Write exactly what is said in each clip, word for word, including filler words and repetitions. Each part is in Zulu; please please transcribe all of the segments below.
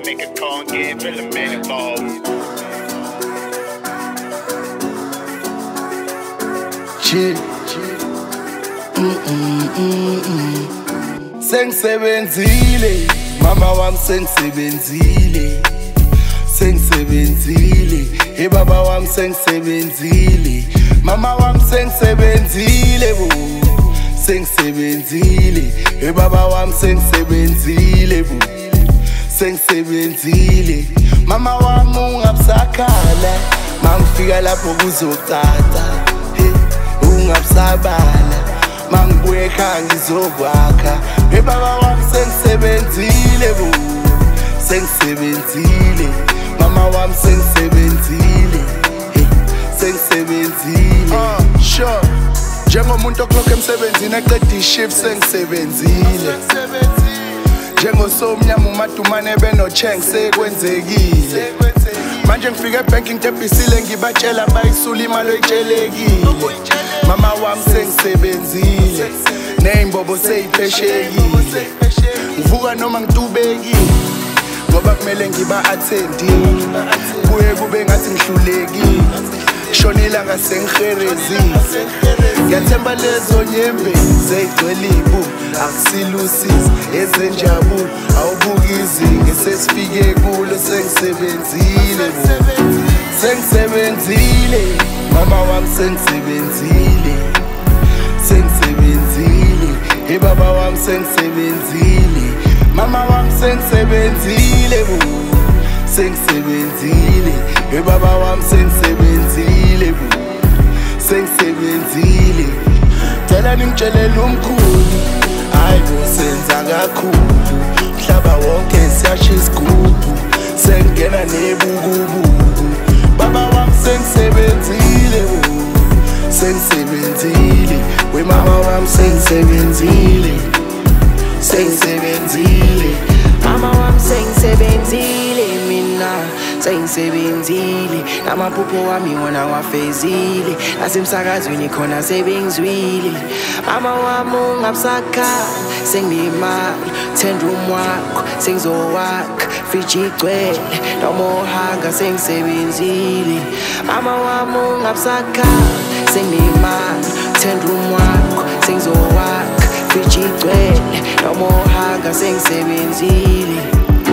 make a call and get Philip man involved. Chill. Mm-mm-mm-mm. Sengisebenzile, mama wami sengisebenzile. Sengisebenzile, hey baba wami sengisebenzile. Mama wami sengisebenzile bo. Sengisebenzile, hey baba wami sengisebenzile bo. Sengisebenzile, mama wami ungabusakhala mangifika lapho kuzocata. Hey ungabusabala mangibuye ekhaya ngizokwakha. Hey baba wami sengisebenzile bo. Sengisebenzile, mama wami sengisebenzile. Hey sengisebenzile. uh, sure. Njengomuntu okhokha emsebenzini eqeda ishift sengisebenzile. Njengosomnyama umadumane benocheng sekwenzekile. Manje ngifike ebank ngitebhisile ngibatshela bayisula imali oyitshelekile. Mama wami sengisebenzile, neyimbobo seyipheshekile. Ngivuka noma ngitubekile ngoba kumele ngiba-attendile. Kuye kube ngathi ngihlulekile, shona ilanga sengiherezile. Ngiyathemba lezo nyembe zeyigcwele ibu, akusilusizi ezenjabulo. Awubuki izinga sesifike kulo sengisebenzile bo. Sengisebenzile, mama wami sengisebenzile. Sengisebenzile, hey baba wami sengisebenzile. Mama wami sengisebenzile bo. Sengisebenzile, hey baba wami sengisebenzile bo. Sengisebenzile, tela ningitshelele umkhulu, hayi bo senza kakhulu. Mhlaba wonke siyasha isigubhu, sengena nebukubuku. Baba wami sengisebenzile bo. Sengisebenzile, we mama wami sengisebenzile. Sengisebenzile, mama wami sengisebenzile, mina sengisebenzile. Namaphupho wami wona wafezile, nasemsakazweni khona sebengizwile. Mama wami ungabusakhala senginemali, ten room wakho sengizowakha. Fridge igcwele noma uhanga sengisebenzile. Mama wami ungabusakhala senginemali, ten room wakho sengizowakha. Fridge igcwele noma uhanga sengisebenzile.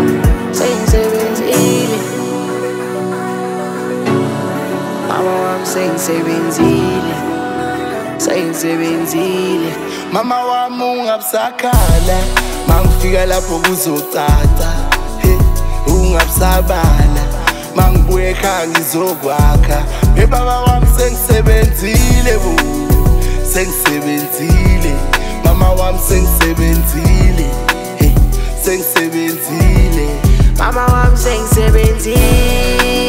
Sengisebenzile, mama wami sengisebenzile. Sengisebenzile, mama wami ungabusakhala mangifika lapho kuzocata. Hey ungabusabala mangibuye ekhaya ngizokwakha. Hey baba wami sengisebenzile bo. Sengisebenzile, mama wami sengisebenzile. Hey sengisebenzile, mama wami sengisebenzile.